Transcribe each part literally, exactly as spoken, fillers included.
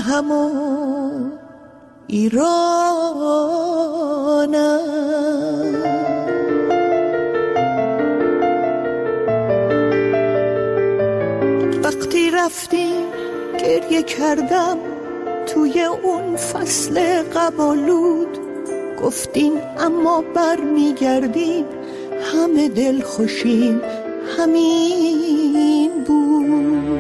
همون ایرانم. وقتی رفتیم گریه کردم توی اون فصل قبالود، گفتین اما بر میگردیم همه دل خوشیم همین بود.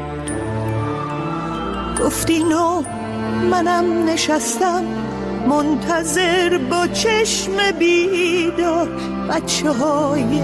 گفتین و منم نشستم منتظر با چشم بیدار، بچه های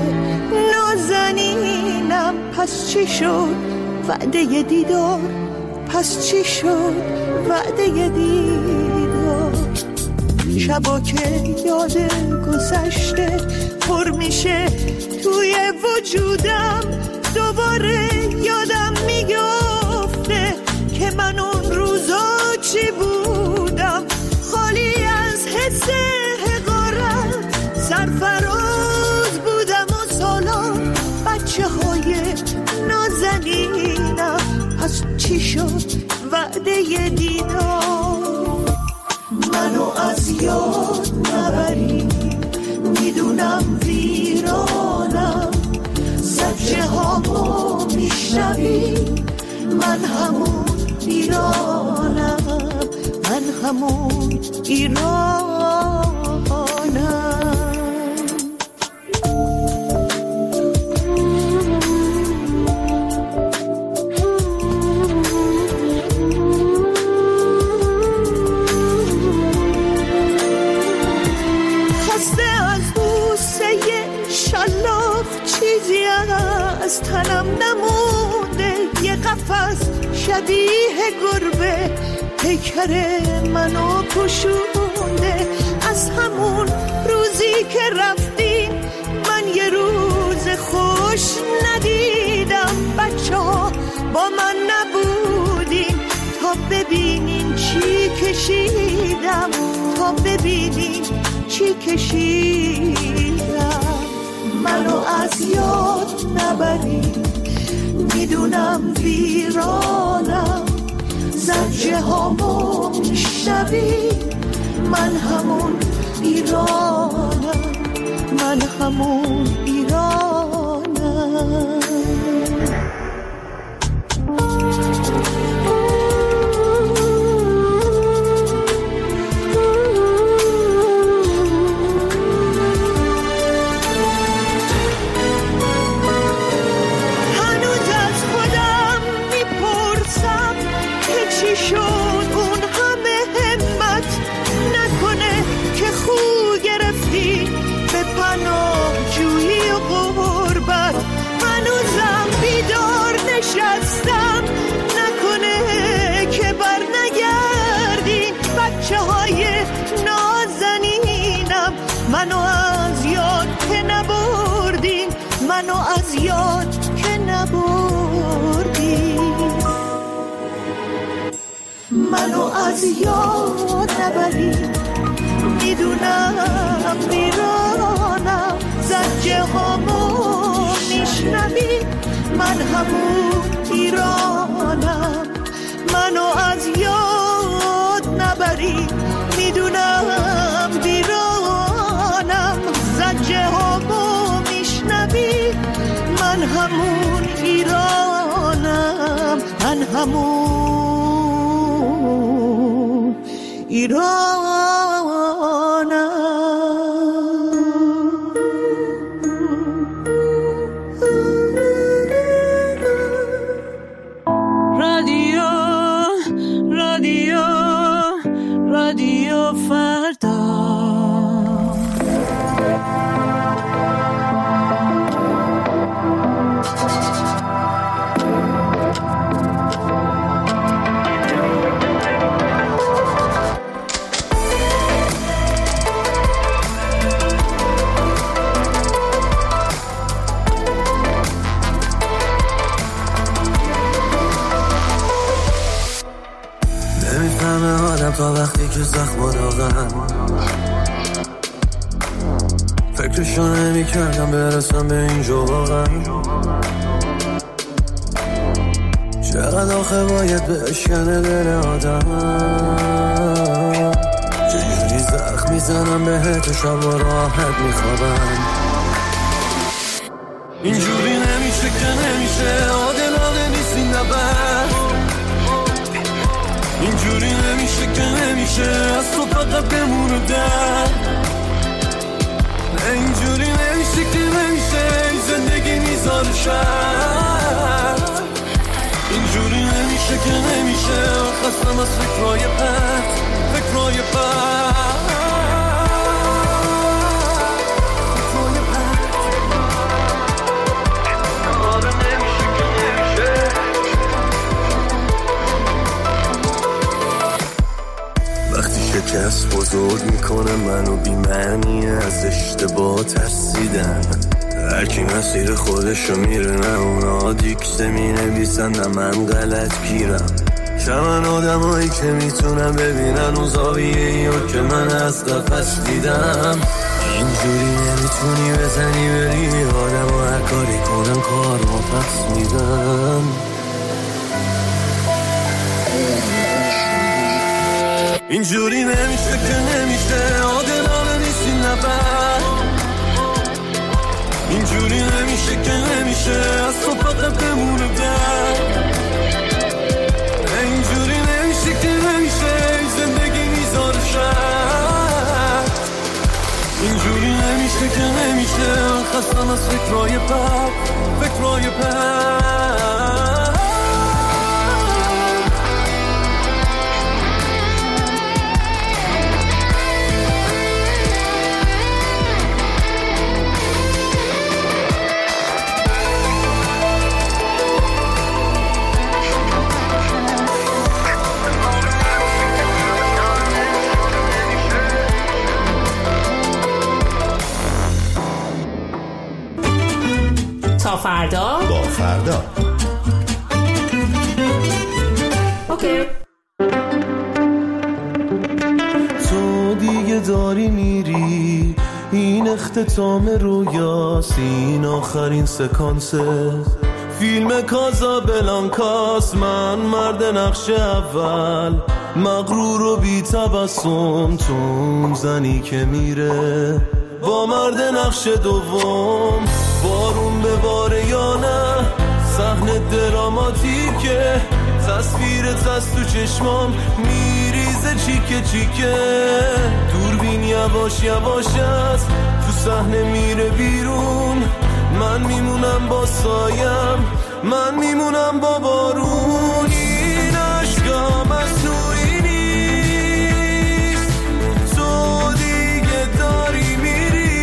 نازنینم پس چی شد وعده دیدار، پس چی شد وعده دیدار. شبا که یاد گذشته پر میشه توی وجودم، دوباره یادم میگفته که من اون روزا چی بودم، خالی از حس حقارت سرفراز بودم و سالان بچه های نازنینم، پس چی شد وعده دیدار. منو از یاد نبری میدونم ویرانم، زجه هامو میشنوی من همون ایرانم، من همون ایرانم. چیزی از تنم نمونده، یه قفس شبیه گربه پیکر منو پوشونده. از همون روزی که رفتیم من یه روز خوش ندیدم، بچه ها با من نبودیم تا ببینین چی کشیدم، تا ببینین چی کشیدم. منو از یاد نبری میدونم ویرانم، زجه هامو میشنوی من همون ایرانم، من همون ایرانم. نشستم نکنه که بر نگردین بچه های نازنینم، منو از یاد که نبردین، منو از یاد که نبردین. منو از یاد نبرین میدونم ویرانم، زجه هامو میشنوین من همون ایرانم. منو از یاد نبری میدونم ویرانم، زجه هامو میشنوی من همون ایرانم، من همون ایرانم. تا وقتی که زخم داغم فکرشو نمی کردم برسم به اینجا واقعا. چقدر آخه باید بشکنه دل آدم، چجوری زخم میزنم بهت و شب و راحت میخوابم. اینجوری نمیشه که نمیشه، عادلانه نیست این نبرد. اینجوری نمیشه که نمیشه، از تو فقط بمونه در. اینجوری نمیشه که نمیشه، زندگی میذاره شرط. اینجوری نمیشه که نمیشه، خستم از فکرهای پرت، فکرهای پرت. شکست بزرگ میکنه منو، بی معنی از اشتباه ترسیدن. هرکی مسیر خودشو میره، نه اونا دیکسه می نویسن نه من غلط گیرم. چمن آدم هایی که میتونم ببینن و زاویه ایو که من از قفص دیدم. اینجوری نمیتونی بزنی بری آدم و هر کاری کنم کار ما پس میدم. اینجوری نمیشه که نمیشه، عادلانه نیست این نبرد. اینجوری نمیشه که نمیشه، از تو فقط بمونه در. اینجوری نمیشه که نمیشه، زندگی میذاره شرط. اینجوری نمیشه که نمیشه، خستم از فکرهای بد، فکرهای بد. تا فردا با فردا. اوکی. تو دیگه داری میری، این اختتام رویاست، این آخرین سکانسه فیلم کازابلانکاست. من مرد نقش اول، مغرور و بی تبسم، تو اون زنی که میره با مرد نقش دوم. بارون به باره یا نه، صحنه دراماتیکه، تصویرت از تو چشمام میریزه چیکه چیکه. دوربین یواش یواش است، تو صحنه میره بیرون. من میمونم با سایم، من میمونم با بارون. این عشقا مصنوعی نیست، تو دیگه داری میری،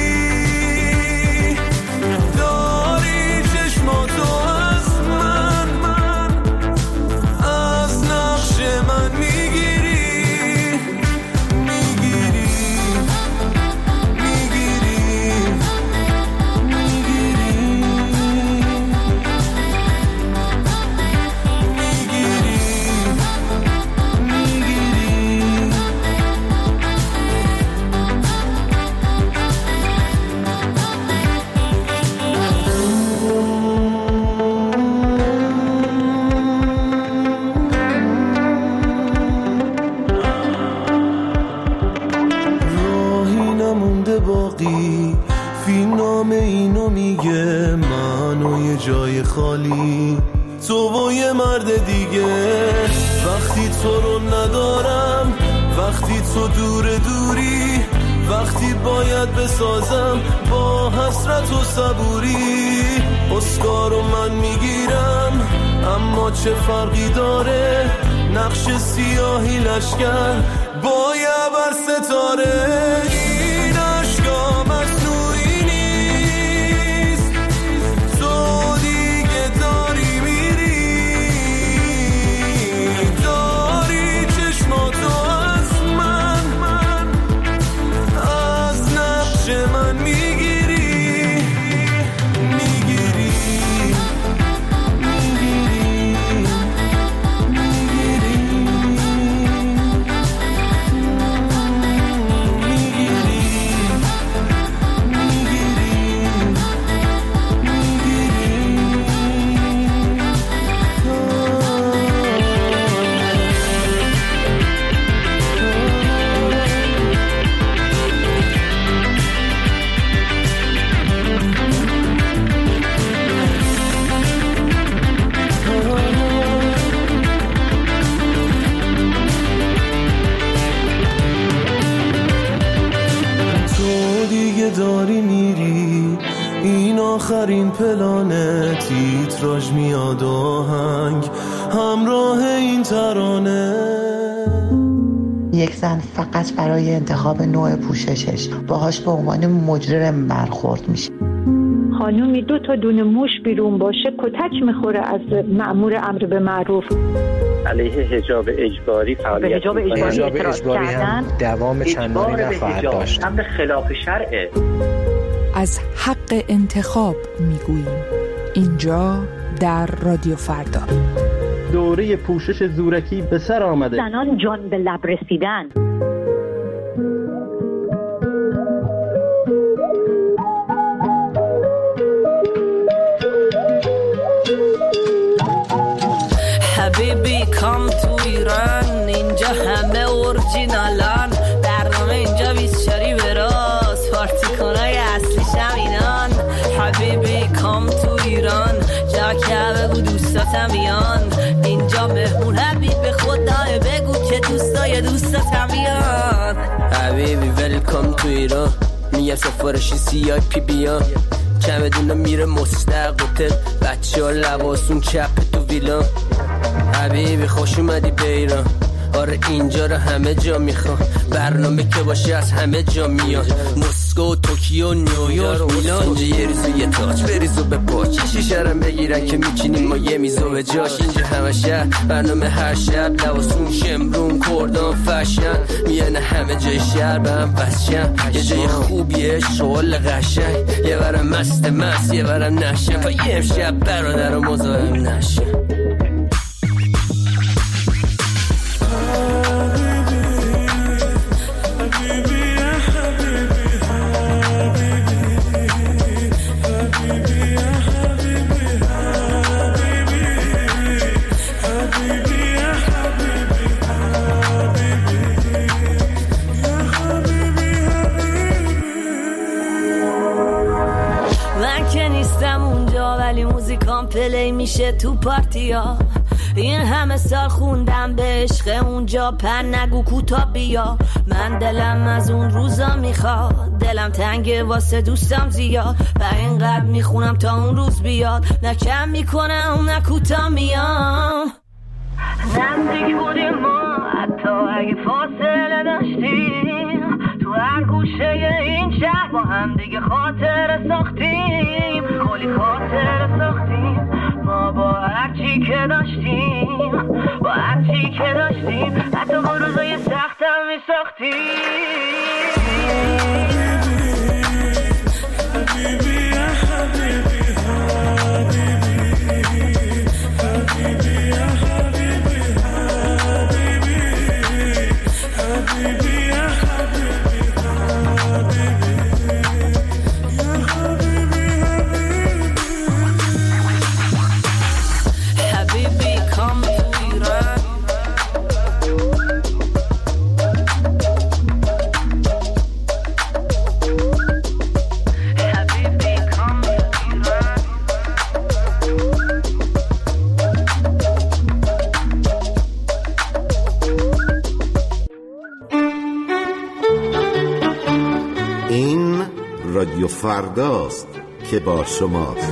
داری چشماتو از من، من از نقش من میگیری، میگیری، میگیری، باقی فیلم نام اینو میگه، من و یه جای خالی، تو و یه مرد دیگه. وقتی تو رو ندارم، وقتی تو دور دوری، وقتی باید بسازم با حسرت و صبوری. اسکارو من میگیرم، اما چه فرقی داره، نقش سیاهی لشکر با یه بر ستاره. این عشقا مصنوعی نیست، تو دیگه داری میری، داری چشماتو از من، من از نقش من میگیری، میگیری، میگیری، میگیری. آخرین پلانه تیتراژ میاد آهنگ همراه این ترانه. یک زن فقط برای انتخاب نوع پوششش باهاش به عنوان مجرم برخورد میشه. خانومی دو تا دونه موش بیرون باشه کتک میخوره از مأمور امر به معروف. علیه حجاب اجباری فعالیت حجاب اجباری, حجاب اجباری هم دوام چندانی نخواهد داشت. امر خلاف شرعه. از حق انتخاب میگوییم اینجا در رادیو فردا. دوره پوشش زورکی به سر آمده. زنان جان به لب رسیدن. حبیبی کام تو ایران اینجا همه اورجینالان برنامه اینجا بیسچاری به راست پارتی کنای اصلی شمینان. حبیبی کام تو ایران جا که بگو دوستاتم بیان اینجا مهمون حبیب خدای بگو که دوستای دوستاتم بیان. حبیبی ویلکام تو ایران میگم سفارشی سی آی پی بیان چمدونه میره مستقبل بچه ها لباسون چپ تو ویلان. حبیبی خوش اومدی به ایران آره اینجا رو همه جا میخوان برنامه که باشه از همه جا میان مسکو توکیو نیویورک میلان اینجا یه ریزو یه تاج بریزو به پاچ شیشه رم بگیرن که میچینیم ما یه میزو به جاش اینجا همه شهر برنامه هر شب لباسون شمرون کردان فشن میانه همه جای شهر به هم بسشن یه جای خوبیه شغل قشنگ یه برم مست مست یه برم نشن و یه امشب برادر و مزاهم نشن. پلی میشه تو پارتیا این همه سال خوندم به عشق اونجا پن نگو کوتا بیا من دلم از اون روزا میخواد دلم تنگه واسه دوستم زیاد و اینقدر میخونم تا اون روز بیاد نه کم میکنم نه کوتا میام. نزدیک بودیم ما حتی اگه فاصله داشتیم تو هر گوشه این شهر با هم دیگه خاطر ساختیم کلی خاطر ساختیم ما با هرچی که داشتیم با هرچی که داشتیم حتی با روزای سختم می ساختیم. حبیبی حبیبی حبیبی حبیبی حبیبی رادیو فرداست که با شماست.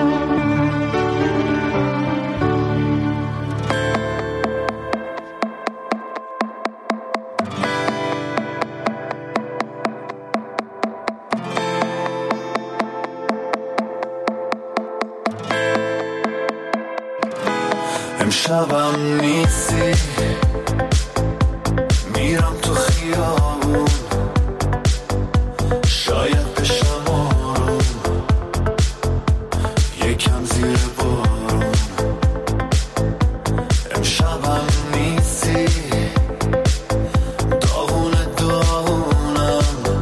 امشبم نیستی میرم تو خیابون شاید بشم آروم یکم زیر بارون. امشبم نیستی داغون داغونم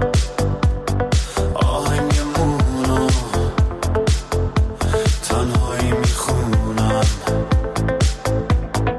آهنگمونو تنهایی میخونم.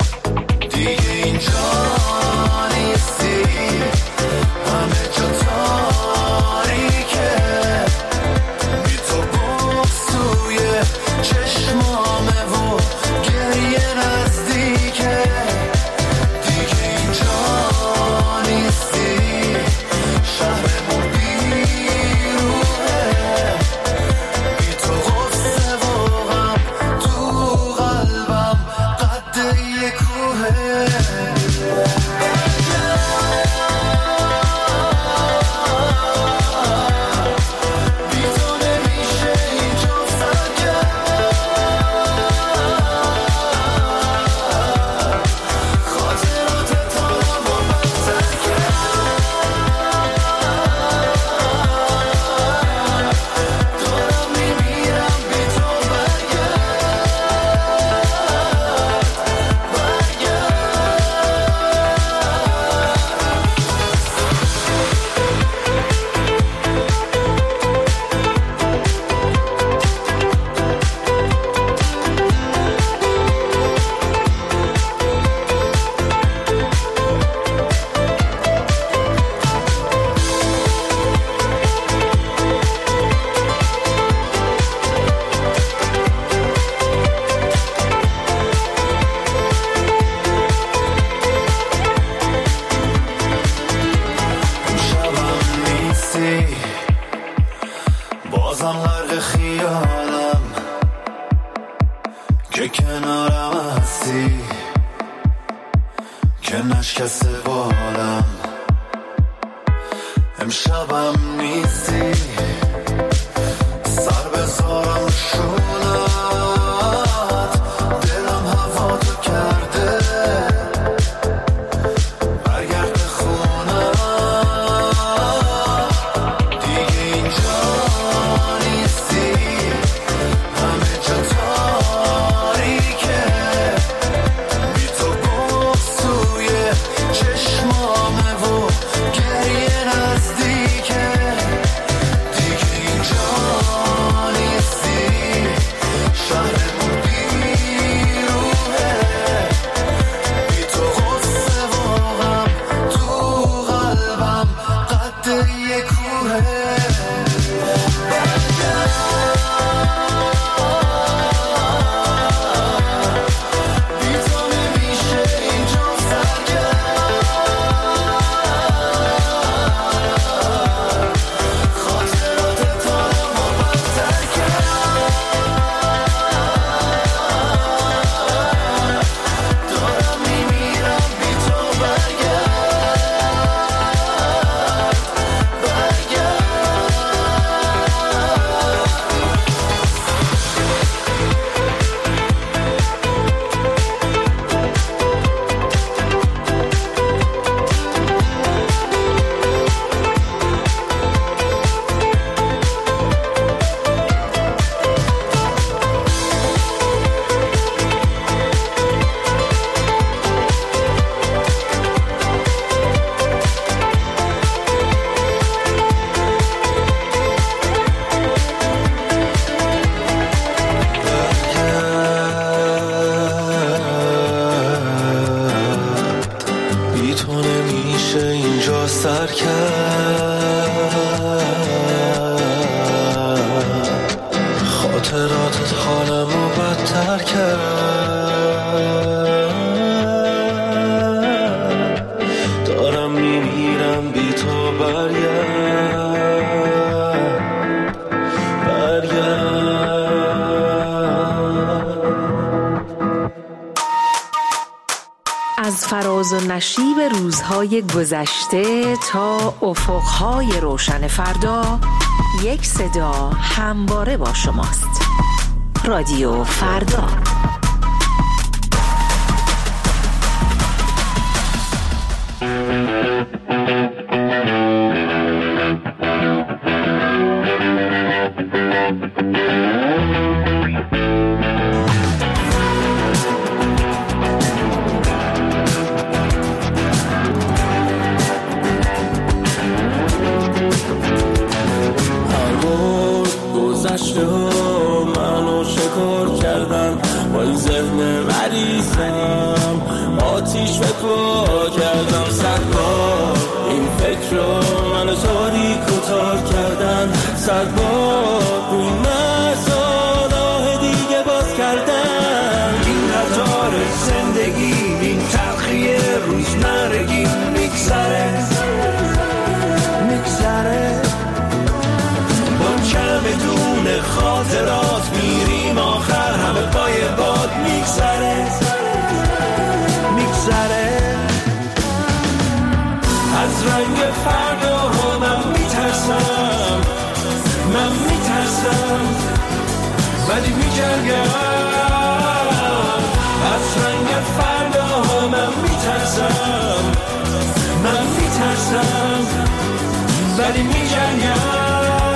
بازم غرق خیالم که کنارم هستی، که نشکسته بالم، امشبم نیستی، سر بذارم شونت، دلم هوا تو کرده، برگرد خونه، دیگه اینجا نیستی، همه جا تاریکه، بی تو بغض توی چشمامه و گریه نزدیکه، دیگه اینجا نیستی، شهرمون بیروحه، بی تو غصه و غم تو قلبم قد یه کوه. سر کرد، خاطراتت حالمو بدتر کرد، دارم میمیرم بی تو، برگرد برگرد. از فراز و نشیب روزهای گذشته تا افقهای روشن فردا، یک صدا همواره با شماست. رادیو فردا. منو شکار کردن با این ذهن مریضم، آتیش فکر کردم صد بار، این فکر رو منو تاریک و تار کردن، صد بار روی مرزا راه دیگه باز کردن. این قطار زندگی، این تلخی روزمرگی میگذره میگذره، بدون خاطرات میریم آخر، همه پای باد میگذره میگذره. از رنگ فردا من میترسم، من میترسم ولی میجنگم. از رنگ فردا من میترسم، من میترسم ولی میجنگم.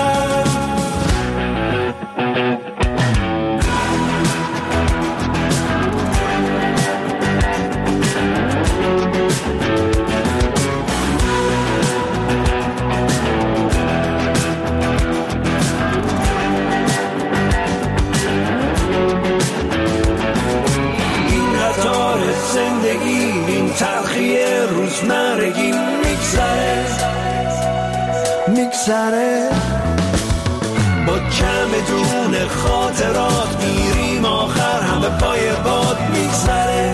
زندگی، این تلخی روزمرگی میگذره میگذره، با کم دون خاطرات میریم آخر، همه پای باد میگذره.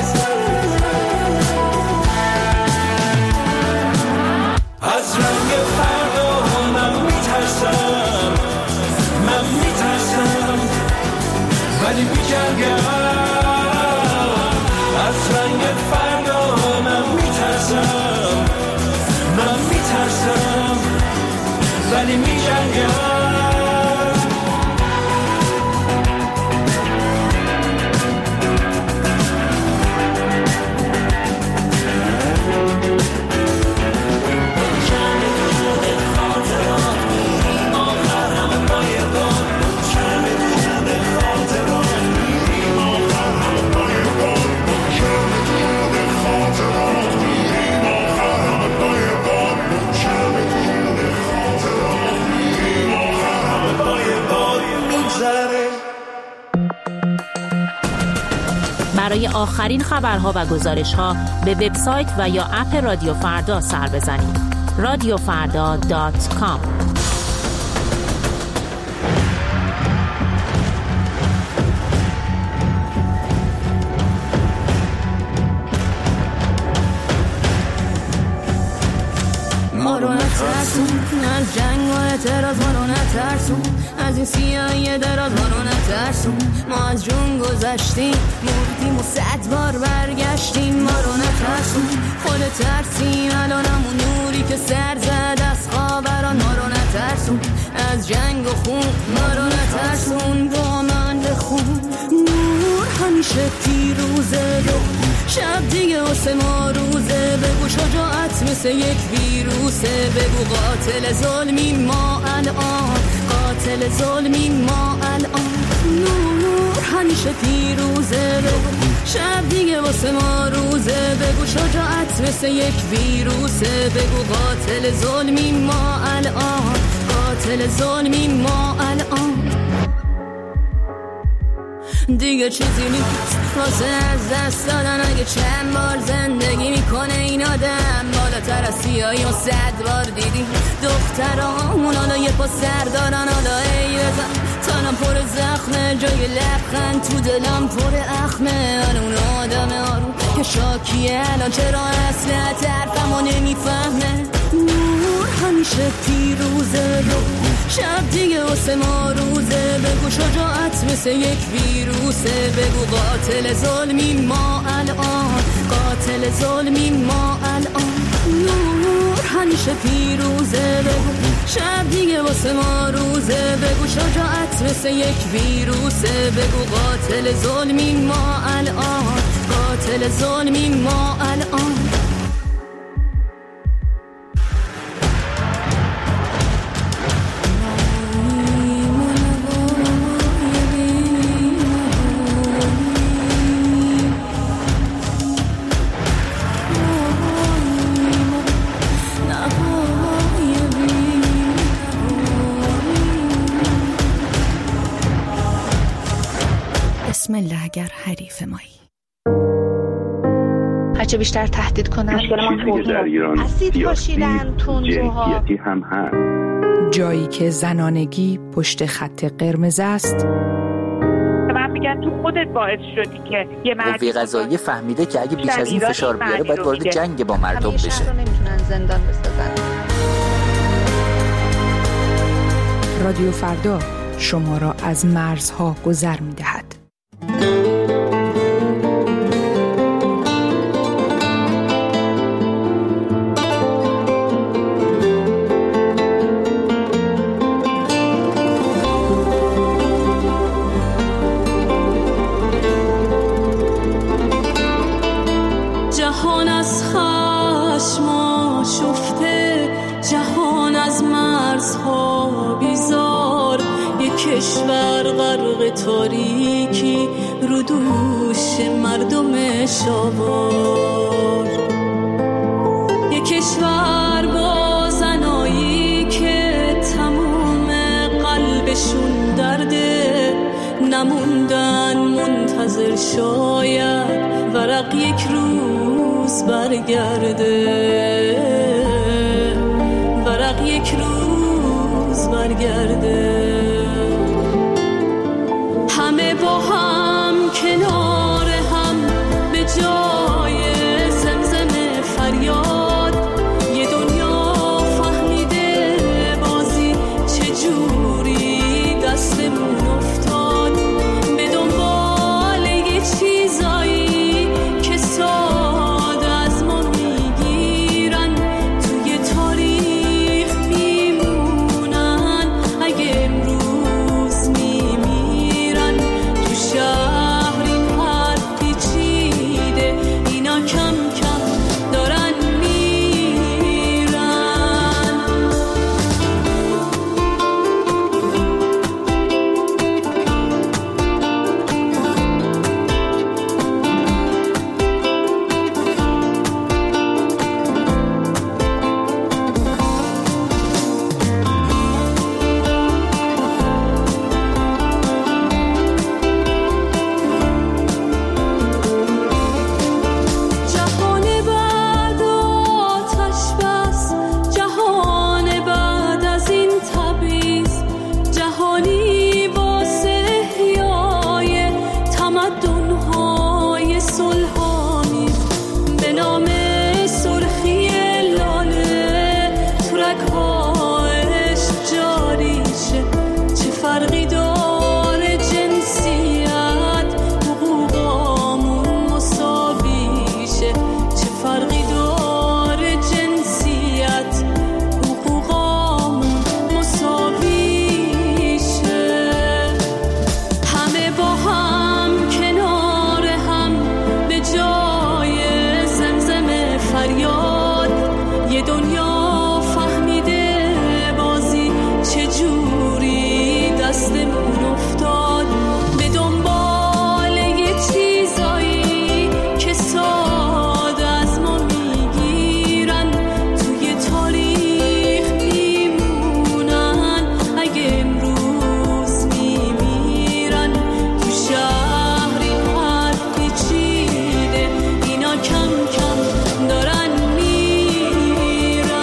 از رنگ فردا من میترسم، من ولی میجنگم. برای آخرین خبرها و گزارش‌ها به وبسایت و یا اپ رادیو فردا سر بزنید. رادیو فردا دات کام. ما رو نترسون از جنگ و اعتراض، ما رو نترسون از این سیاهی دراز، ما رو نترسون. ما از جون گذشتیم مردیم و صد بار برگشتیم، ما رو نترسون. خود ترسیم الان همون نوری که سر زد از خوابران، ما رو نترسون از جنگ و خون، ما رو نترسون. با من بخون نور همیشه پیروزه، شب دیگه واسه ما روزه. بگو شجاعت مثل یک ویروسه، بگو قاتل ظلمی ما الان، قاتل ظلمی ما الان. نور همیشه پیروزه، بگو شب دیگه واسه ما روزه. بگو شجاعت مثل یک ویروسه، بگو قاتل ظلمی ما الان، قاتل ظلمی ما الان. دیگه چیزی نیست واسه از دست دادن، اگه چند بار زندگی میکنه این آدم. بالاتر از سیاهی و صد بار دیدیم دخترامون، حالا یه پا سر دارن، حالا ای بزن تنم پر زخمه، جای لبخند تو دلم پر اخمه. حالا اون آدم آروم که شاکیه الان چرا اصلا طرفمو نمیفهمه. نور همیشه پیروزه، شب دیگه واسه ما روزه. بگو شجاعت مثل یک ویروسه، بگو قاتل ظلمی ما الان، قاتل ظلمی ما الان. نور همیشه پیروزه، بگو شب دیگه واسه ما روزه. بگو شجاعت مثل یک ویروسه، بگو قاتل ظلمی ما الان، قاتل ظلمی ما الان. بسم الله اگر حریف مایی. هرچه بیشتر تهدید کنن چیزی در ایران اسید پاشیدن تندروها هم هست. جایی که زنانگی پشت خط قرمز است. من میگم تو خودت باعث شدی که یه مردی قوه قضاییه فهمیده که اگه بیش از این فشار بیاره باید وارد جنگ با مردم بشه. همیشه رو نمیتونن زندان بسازن. رادیو فردا شما را از مرزها گذر می‌دهد. جهان از خشم آشفته، جهان از مرزها بیزار، یک کشور غرق تاریکی رو دوش مردم شاوار. یک کشور با زنایی که تموم قلبشون درده، نموندن منتظر شاید ورق یک روز برگرده، ورق یک روز برگرده. همه با هم کنار هم به جای زمزم فریاد، یه دنیا فهمیده بازی چجوری دستمون افتاد. به دنبال یه چیزایی که ساده از ما میگیرن، توی تاریخ میمونن رگ‌ها عشق جاری شه، چه فرقی داره جنسیت، حقوقامون مساوی شه، چه فرقی داره جنسیت، حقوقامون مساوی شه. همه با هم کنار هم به جای زمزم فریاد، یه دنیا فهمیده بازی چجوری دستمون افتاد، به دنبال یه چیزایی که ساده از ما میگیرن، توی تاریخ میمونن اگه امروز میمیرن. تو شهری حد پیچیده اینا کم کم دارن میرن.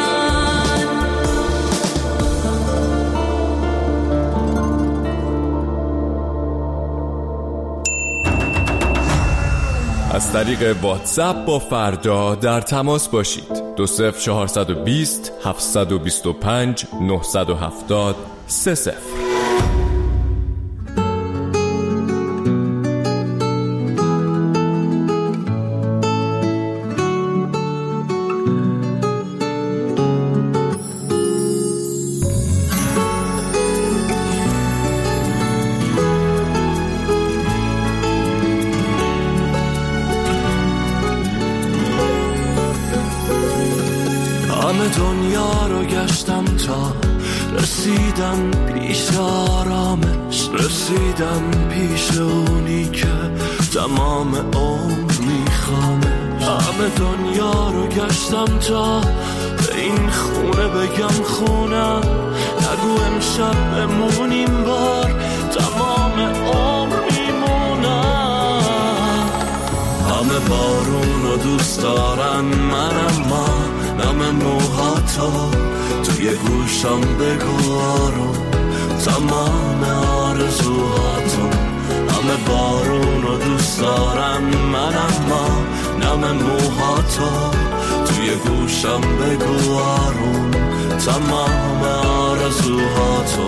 از طریق واتساپ با فردا در تماس باشید. دو صفر چهارصد و بیست هفتصد و بیست و پنج نهصد و هفتاد سه صفر. همه دنیا رو گشتم تا رسیدم پیش آرامش، رسیدم پیش اونی که تمام عمر میخوامش. همه دنیا رو گشتم تا به این خونه بگم خونم، نگو امشب بمونیم بار تمام عمر میمونم. همه بارون رو دوست دارن منم، ما نم موهاتو توی گوشم بگو آروم تمام آرزوهاتو. همه بارون رو دوست دارن منم، ما نم موهاتو توی گوشم بگو آروم تمام آرزوهاتو.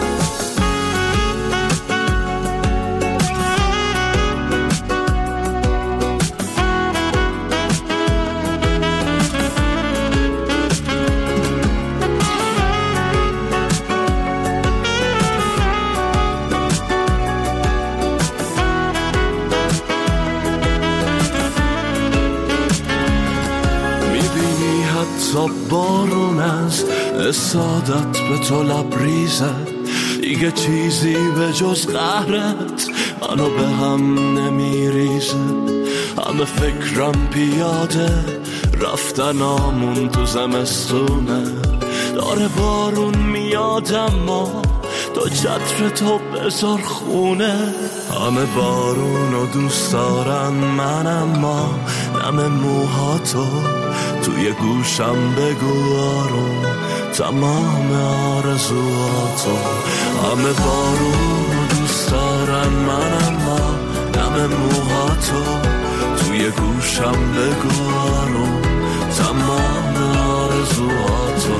تا بارون از اسادت به تو لبریزه، دیگه چیزی به جز قهرت منو به هم نمیریزه. همه فکرم پیاده رفتن آمون تو زمستونه، داره بارون میاد اما تو چتر تو بذار خونه. همه بارونو دوست دارن من، اما نم موهاتو توی گوشم بگو آروم تمام آرزوهاتو. همه بارونو دوست دارن من، اما نم موهاتو توی گوشم بگو آروم تمام آرزوهاتو.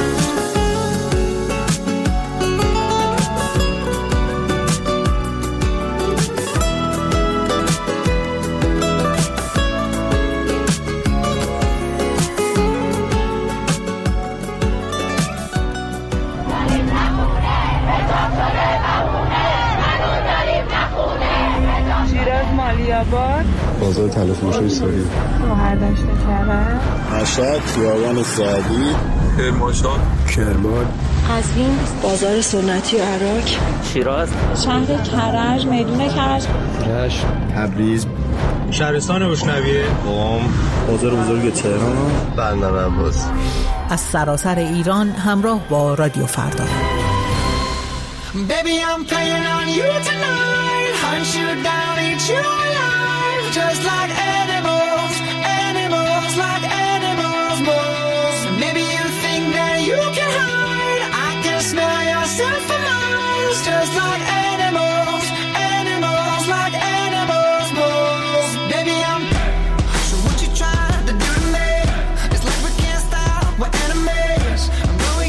بازار تلفروشی سوری، مهردشت کرد، مشهد، خیابان سعدی، کرمانشاه، کرمان، قزوین، بازار سنتی و عراق، شیراز، شهر کرج، میدون کرج، رشت، تبریز، شهرستان بشنویه، قم، بازار بزرگ تهران، بندر عباس. از سراسر ایران همراه با رادیو فردا. Baby, I'm playing on you tonight. Hunt you down, eat you alive. Just like animals, animals, like animals, moles. Maybe you think that you can hide. I can smell yourself for miles. Just like animals, animals, like animals, moles. Baby, I'm. So what you trying to do to me? It's like we can't stop, we're enemies. I'm going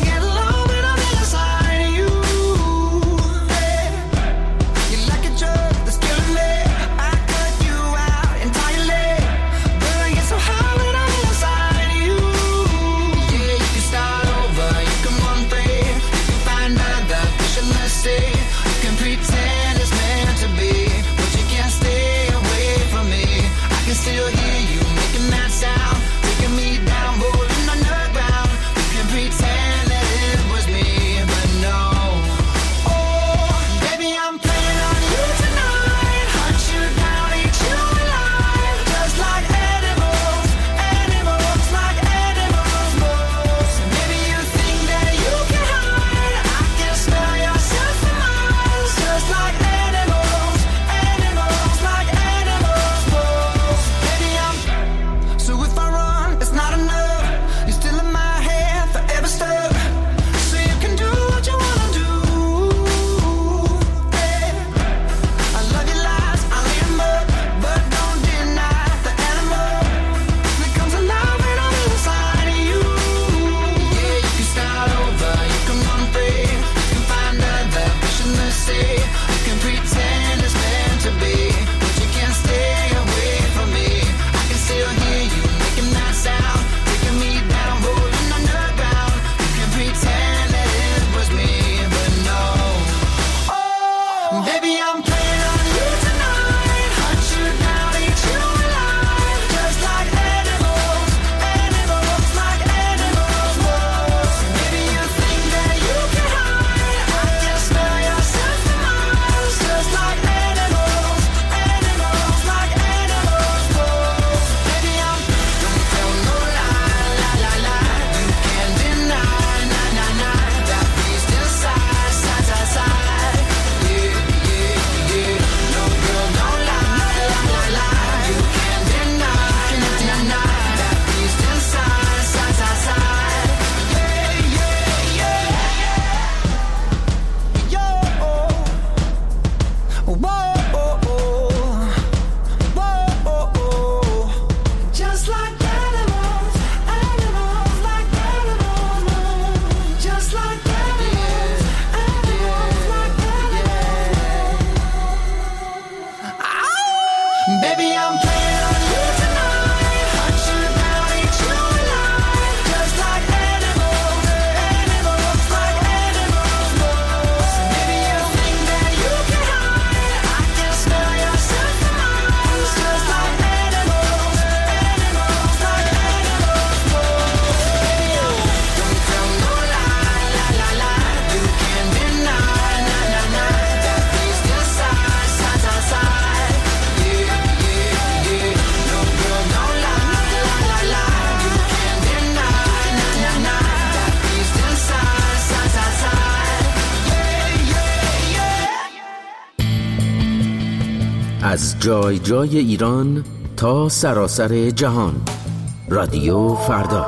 از جای جای ایران تا سراسر جهان. رادیو فردا.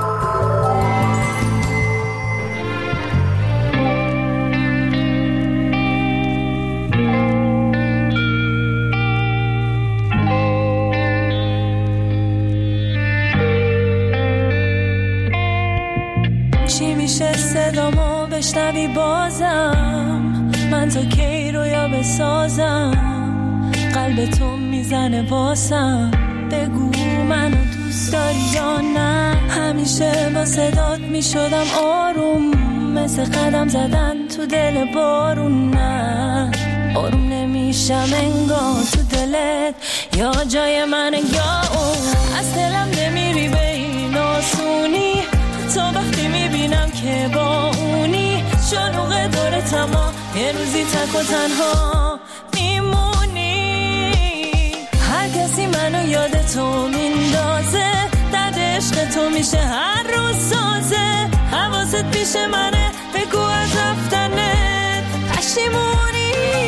چی میشه صدامو بشنوی بازم؟ من تا کی رویا بسازم؟ قلب تو میزنه واسم، بگو منو دوست داری یا نه؟ همیشه با صدات میشدم آروم، مثل قدم زدن تو دل بارون. نه آروم نمیشم انگار تو دلت یا جای من یا اون. از دلم نمیری به این آسونی، تا وقتی میبینم که با اونی. شلوغ دور تما یه روزی تک و تنها میمونی. هر کسی منو یاد تو میندازه، درد عشق تو میشه هر روز سازه. حواست پیش منه، بگو از رفتنت پشیمونی.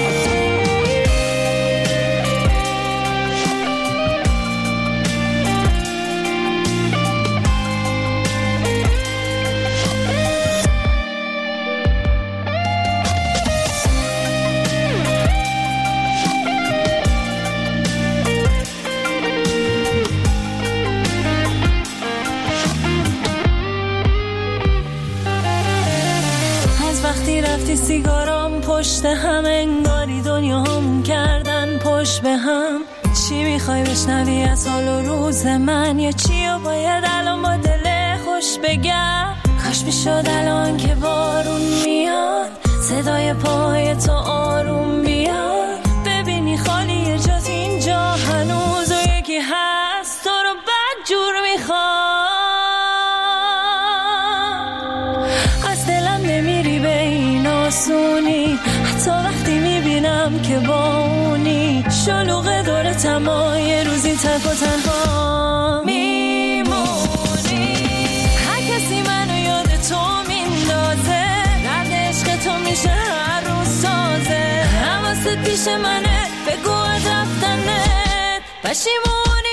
رفتی سیگارام پشت هم، انگاری دنیا هم کردن پشت به هم. چی میخوای بشنوی از حال و روز من، یا چی و باید الان با دل خوش بگم؟ کاش میشد الان که بارون میاد، صدای پای تو آروم بیاد. ببینی خالی جات اینجا هنوز، و یکی هست تو رو بد جور میخواد. از دلم نمیری به این آسونی، حتی وقتی میبینم که با اونی. شلوغ دور تما یه روزی تک و تنها میمونی. هر کسی منو یاد تو میندازه، درد عشق تو میشه هر روز سازه. حواست پیش منه، بگو از رفتنت پشیمونی.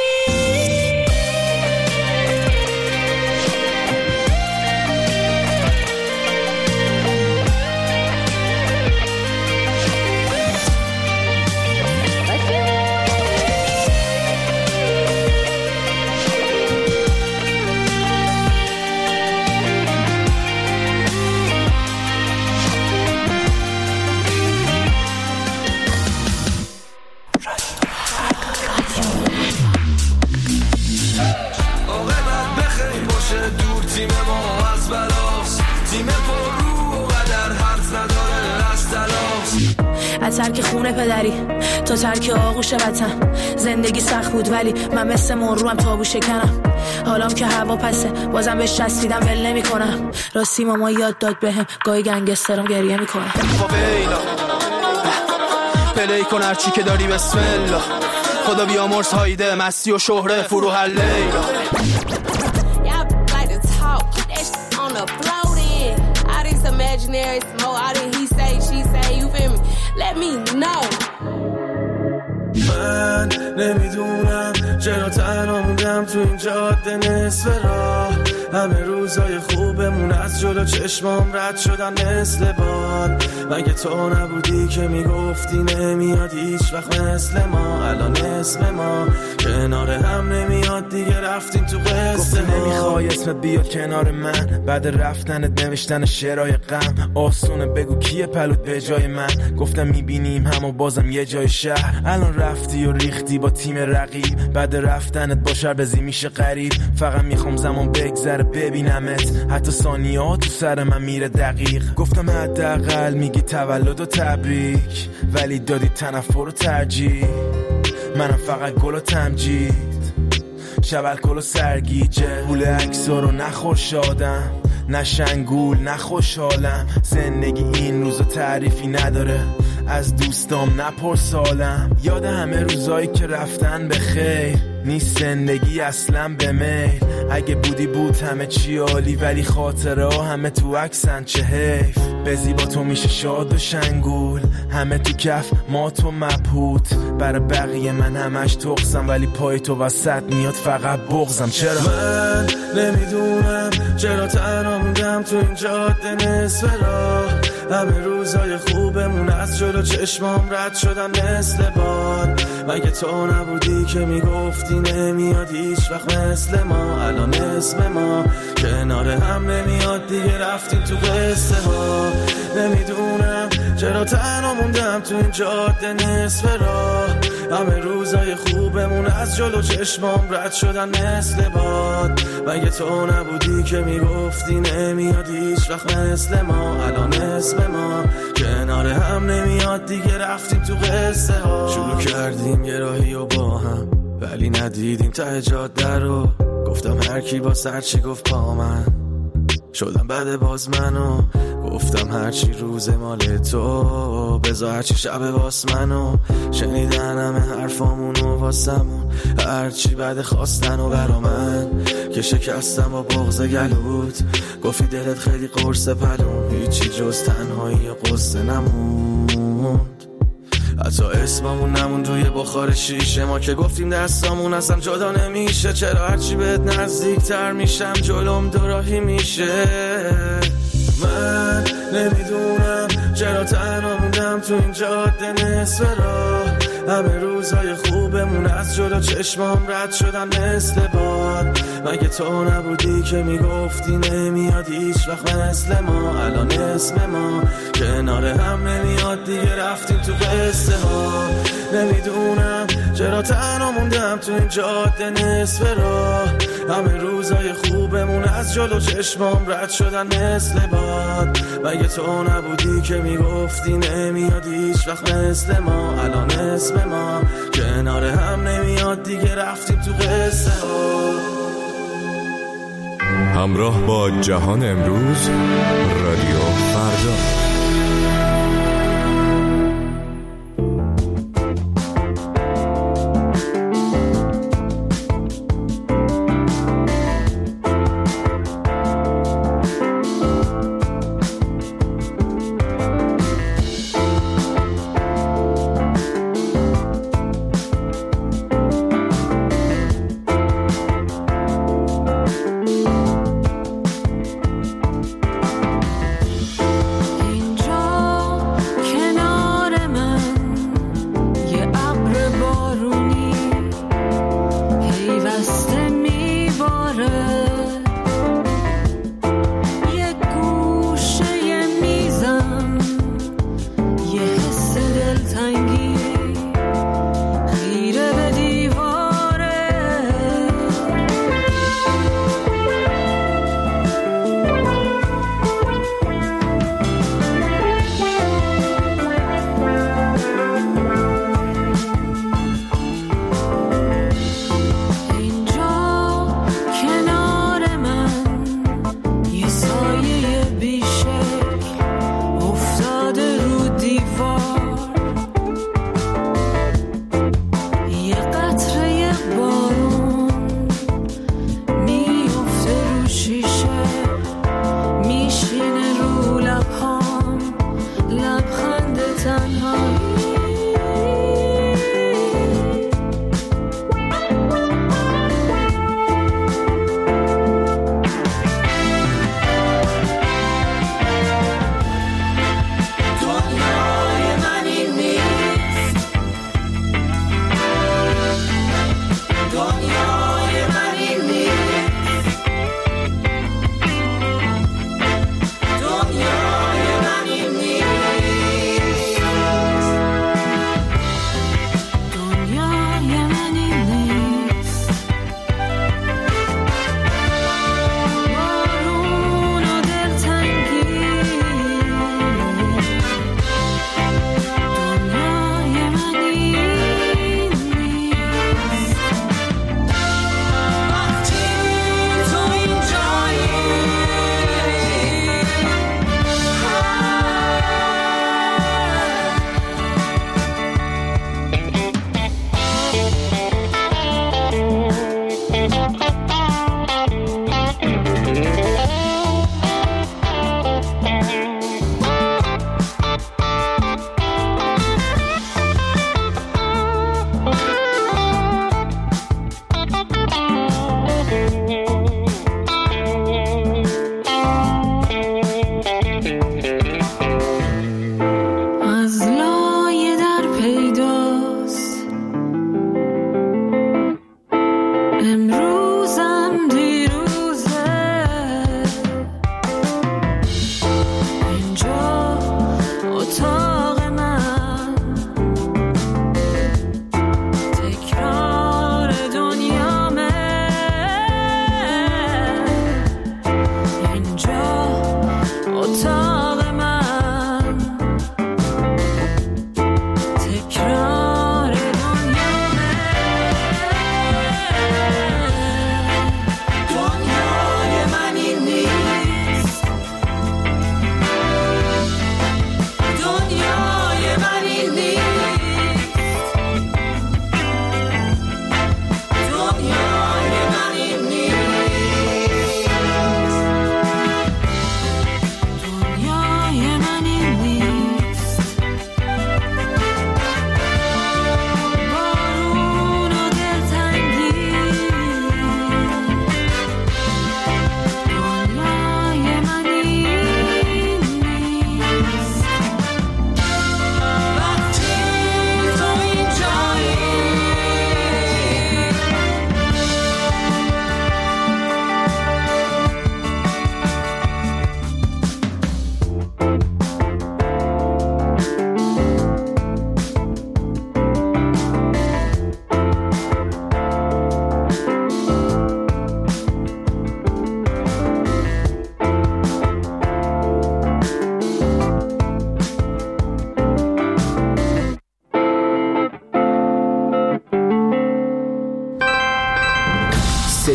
تیم ما از بلاست، تیم پر رو و قدر حرف نداره از تلاست. از ترک خونه پدری تا ترک آغوش وطن، زندگی سخت بود ولی من مثل مروم تابو شکنم. حالام که هوا پسه بازم بهش چسبیدم ول نمی کنم. راستی ماما یاد داد بهم گاهی گنگسترم گریه میکنم. فویلا پلی کن هرچی که داری بسم الله، خدا بیامرز هایده مستی و شهره فرو هر لیلا. Imaginary smoke, all that he say, she say, you feel me? Let me know. من نمیدونم چرا تنها موندم تو این جاده نصف راه. همه روزای خوبمون از جلو چشمام رد شدن مثل باد. مگه تو نبودی که میگفتی نمیاد هیچ وقت مثل ما؟ الان اسم ما کنار هم نمیاد دیگه، رفتیم تو قصه ما. نمیخوای اسمت بیاد کنار من، بعد رفتنت نوشتن شعرهای غم. آسونه بگو کیه پلوت به جای من؟ گفتم میبینیم هم و بازم یه جای شهر. الان رفتی و ریختی با تیم رقیب، بعد رفتنت با شربزی میشه غریب. فقط میخوام زمان بگذره ببینمت، حتی ثانیه ها تو سر من میره دقیق. گفتم حداقل میگی تولد و تبریک، ولی دادی تنفر و ترجیح. منم فقط گل و تمجید، شبل کل و سرگیجه. پول عکسا رو نخور شادم، نه شنگول نه خوشحالم. زندگی این روزا تعریفی نداره، از دوستام نپرسالم. یاد همه روزایی که رفتن به خیر، نیست زندگی اصلا به میل. اگه بودی بود همه چی عالی، ولی خاطره ها همه تو عکسن، چه حیف. به زیبا تو میشه شاد و شنگول، همه تو کف ما تو مبهوت. برای بقیه من همش تقصم، ولی پای تو وسط میاد فقط بغزم. چرا من نمیدونم چرا تنها موندم تو این جاده نصف راه. همه روزای خوبمون از جلو چشمام رد شدن مثل باد. مگه تو نبودی که میگفتی نمیاد هیچ وقت مثل ما؟ الان اسم ما کنار هم نمیاد دیگه، رفتیم تو قصه ها. نمیدونم چرا تنها موندم تو این جاده نصف راه. همه روزای خوبمون از جلو چشمام رد شدن مثل باد. مگه تو نبودی که میگفتی نمیاد هیچ وقت مثل ما؟ الان اسم ما کنار هم نمیاد دیگه، رفتیم تو قصه ها. شروع کردیم یه راهی و با هم، ولی ندیدیم ته جاده رو. گفتم هر کی با سر چی گفت با من، شدم بعد باز منو. گفتم هرچی روز مال تو، بذار هرچی شب واس منو. شنیدن همه حرفامونو واسمون، هرچی بعد خواستن و برا من که شکستم با بغض گلوت. گفتی دلت خیلی قرص پلون، هیچی جز تنهایی و قصه نموند. حتی اسممون نمون توی بخار شیشه ما که گفتیم دستامون اصلا جدا نمیشه. چرا هرچی بهت نزدیک تر میشم جلوم دوراهی میشه؟ من نمیدونم چرا تنها موندم تو این جاده نصف راه. همه روزای خوبمون از جلو چشمام رد شدن مثل باد. مگه تو نبودی که میگفتی نمیاد هیچ وقت مثل ما؟ الان اسم ما کنار هم نمیاد دیگه، رفتیم تو قصه ها. نمیدونم چرا تنها موندم تو این جاده نصف راه. همه روزای خوبمون از جلو چشمام رد شدن مثل باد. مگه تو نبودی که میگفتی نمیاد هیچ وقت مثل ما؟ الان اسم ما کنار هم نمیاد دیگه، رفتیم تو قصه ها. همراه با جهان امروز، رادیو فردا. اینجا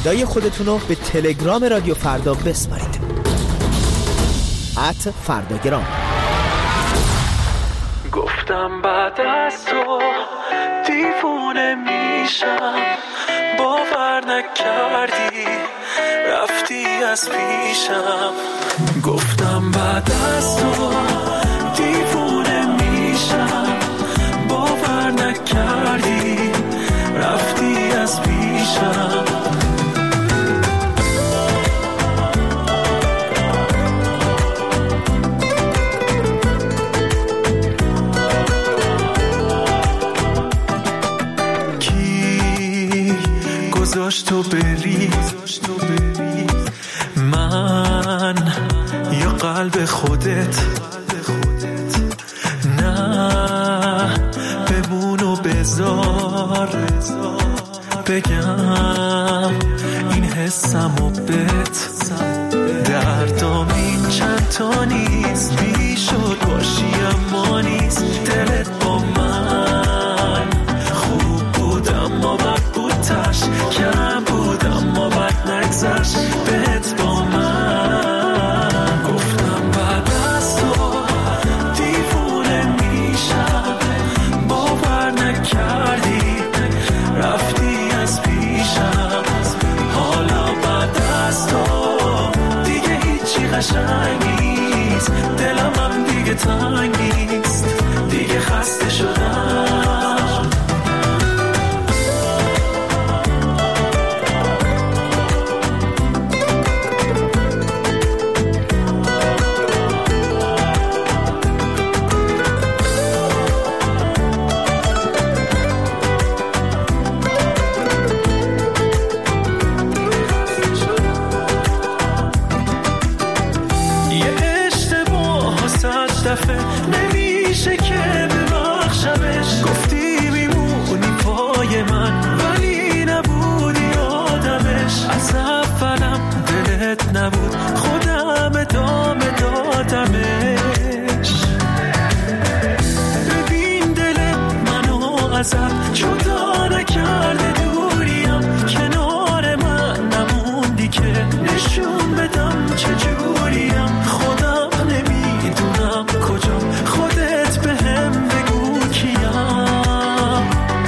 صدای خودتون رو به تلگرام رادیو فردا بسپارید. ات فرداگرام. گفتم بعد از تو دیوونه میشم، باور نکردی رفتی از پیشم. گفتم بعد از تو دیوونه میشم، باور نکردی رفتی از پیشم. کی گذاشت تو بری، من یا قلب خودت؟ نه بمون و بذار بگم این حسم و بت. دردام این چند تا نیست، بیشد باشی اما نیست. دلت با من خوب بود اما بد بود، تش کم بود اما بد نگذشت بهت با من. گفتم بعد از تو دیوونه میشم، باور نکردی رفتی از پیشم. حالا بعد از تو دیگه هیچی قشنگ نیست، دلم هم دیگه تنگ نیست، دیگه خسته شدم. نمیشه که ببخشمش، گفتی میمونی پای من ولی نبودی آدمش. از اولم دلت نبود، خودم ادامه دادمش. ببین دل منو ازت جدا نکرده، دوریم کنار من نموندی که نشون بدم چجوریم. خودم نمیدونم کجا، خودت به هم بگو کیم.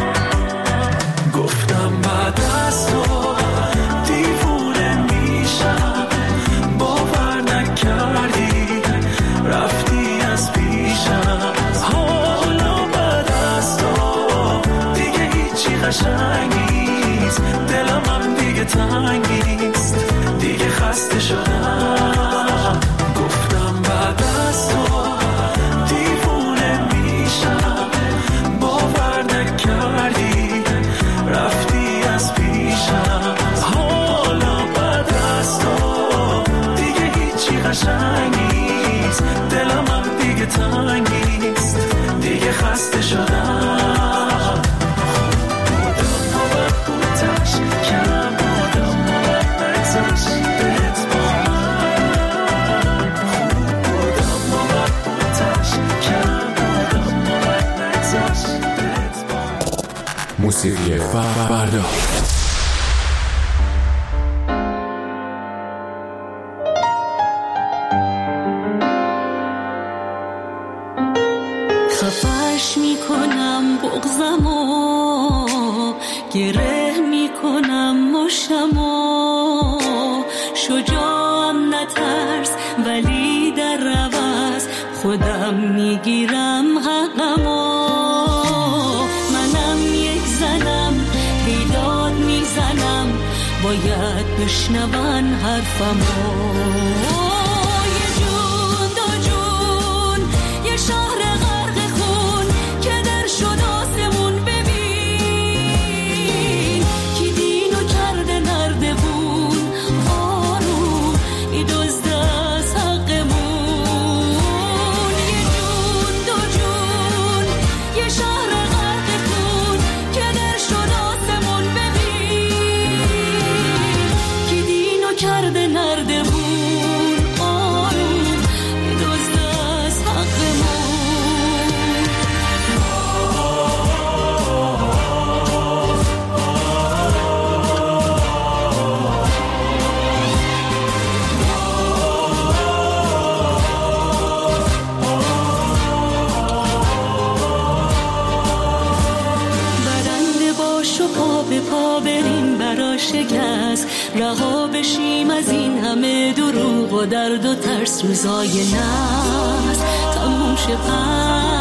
گفتم بعد از تو دیوونه میشم، باور نکردی رفتی از پیشم. حالا بعد از تو دیگه هیچی قشنگ نیست، دلم هم دیگه تنگ نیست، دیگه خسته شدم. گفتم بعد از تو دیوونه میشم، باور نکردی رفتی از پیشم. حالا بعد از تو دیگه هیچی قشنگ نیست، دلم هم دیگه تنگ نیست، دیگه خسته شدم. بودم و بد بود، تش کم بودم و بد نگذشت بهت با من. خوب بودم و بد بود، تش کم بودم و بد نگذشت بهت با من. موسیقی فردا. خفش میکنم بغضمو، گره میکنم مشتمو. شجاعم نترس ولی در عوض خودم میگیرم حقمو. منم یک زنم بیداد میزنم، باید بشنون حرفمو. یه جون دو جون، یه شهر غرق خون که در شد آسمون. ببین کی دینو کرده نردبون، آروم ای دزد از حقمون. یه جون دو جون، یه شهر غرق خون که در شد آسمون. ببین کی دینو کرده نردبون، روزای ناز تموم شه